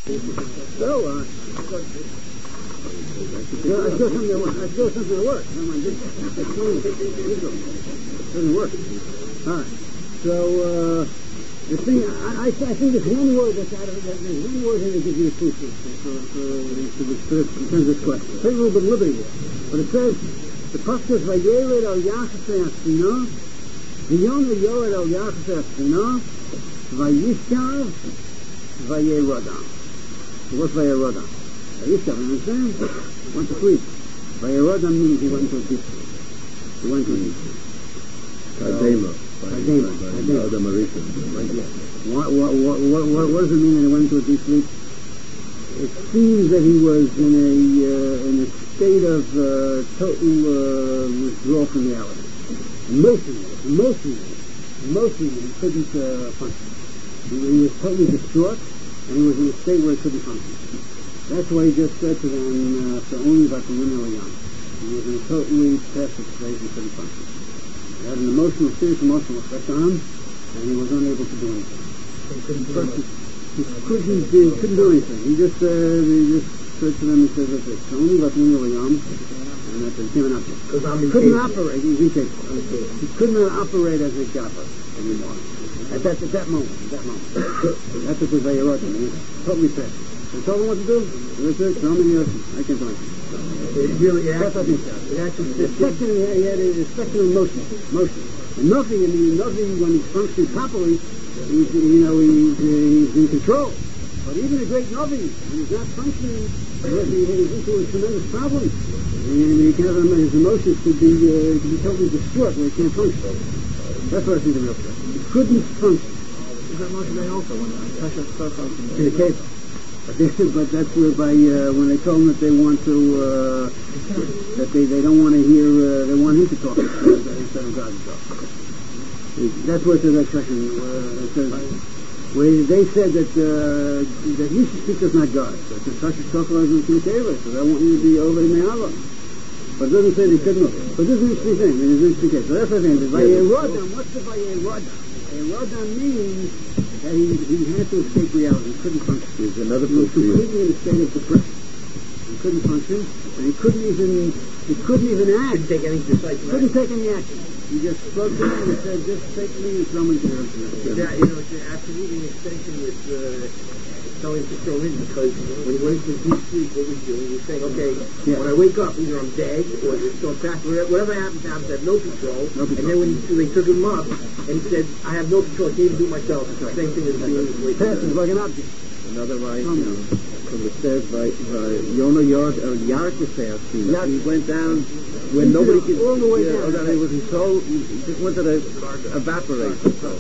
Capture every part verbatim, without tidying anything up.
So, uh, I saw something that works. I saw something that works. I'm like, this, it doesn't work. All right. So, uh, the thing, I, I think there's one word that's out of it. There's one word here that gives you a clue for, for, for, for, for, in terms of this question. It takes a little bit of liberty here. But it says, the pasuk says, Vayered al Yachasei Asfina, V'yona yored al Yachasei Asfina, Vayishkav, Vayerodam. So what's Vayerodam? Vayishkav, you understand? Went to sleep. Vayerodam means he went to a deep sleep. He went to a deep sleep. Kadema. Kadema. Adam Arishon. What, what, what, what, what does it mean that he went into a deep sleep? It seems that he was in a uh, in a state of uh, total uh, withdrawal from reality. Emotionally, emotionally, emotionally, he couldn't uh, function. He, he was totally distraught, and he was in a state where he couldn't function. That's why he just said to them, uh, "So only about the women are young." He was in a totally passive state and couldn't function. He had an emotional, serious emotional effect on him, and he was unable to do anything. He couldn't do anything. He couldn't do, couldn't do anything. He just, uh, he just said to them, he said, that's it. So only about the women are young, and that's it. He came out there. He couldn't operate. He, he, he could not operate as a gaffer anymore. At that, at that moment, at that moment. That's what the Vayerot. He was totally passive. They told him what to do. That's it. Tell me the ocean. I can't do anything. It really, it That's what actually, he said. it actually The second, he had a second emotion. Motion. And nothing, I mean, nothing, when he's functioning properly, he's, you know, he's, uh, he's in control. But even a great Navi, when he's not functioning, he's into a tremendous problem. And he can have, his emotions could be, uh, could be totally distraught where he can't function. That's what I think the real thing. He couldn't function. is that Moshe Rabbeinu also when Tasha stuff out In the cave. But, they, but that's where by, uh, when they told him that they want to, uh, that they, they don't want to hear, uh, they want him to talk instead of God to talk. That's what the next section uh, says. Where they said that uh, that you should speak as not God. So it's such a talker as in Kinekeva. So I want you to be over in Me'ala. But it doesn't say they couldn't. But this is an interesting thing. It is an interesting case. So that's the thing. The Vayerodam, what's the Vayerodam? Vayerodam means that he, he had to escape reality. He couldn't function. There's another He was proof for you. completely in a state of depression. He couldn't function, and he couldn't even he couldn't even act. Couldn't take any decisive Couldn't action. take any action. He just spoke to him and said, "Just take me and throw me to the Yeah, you know, it's absolutely an extension with uh, telling to throw in, because when he went into deep sleep, what was he doing? He was saying, okay, Yeah. when I wake up, either I'm dead or it's so fast, whatever, whatever happens, happens, I have no control. No control. And then when he, they took him up, and he said, I have no control, I can't even do it myself. It's the same thing as being awake. Passes like an object. Another line, From- you know, from it says by Yona Yard or Yarkasei. Yar- He went down when nobody could. All the way yeah, down. That he was so he just wanted to evaporate. So,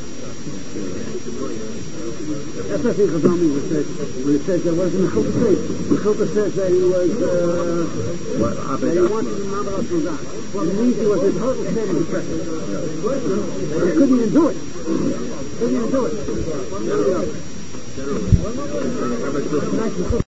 That's what I think Chazal means when it says, when it says that what does the Mechilta say? Mechilta says that he was, uh, what, that he wanted to be Mamalas from God. Well, it means he was in total state of depression. He couldn't even do it. Couldn't even do it. Nice and cool.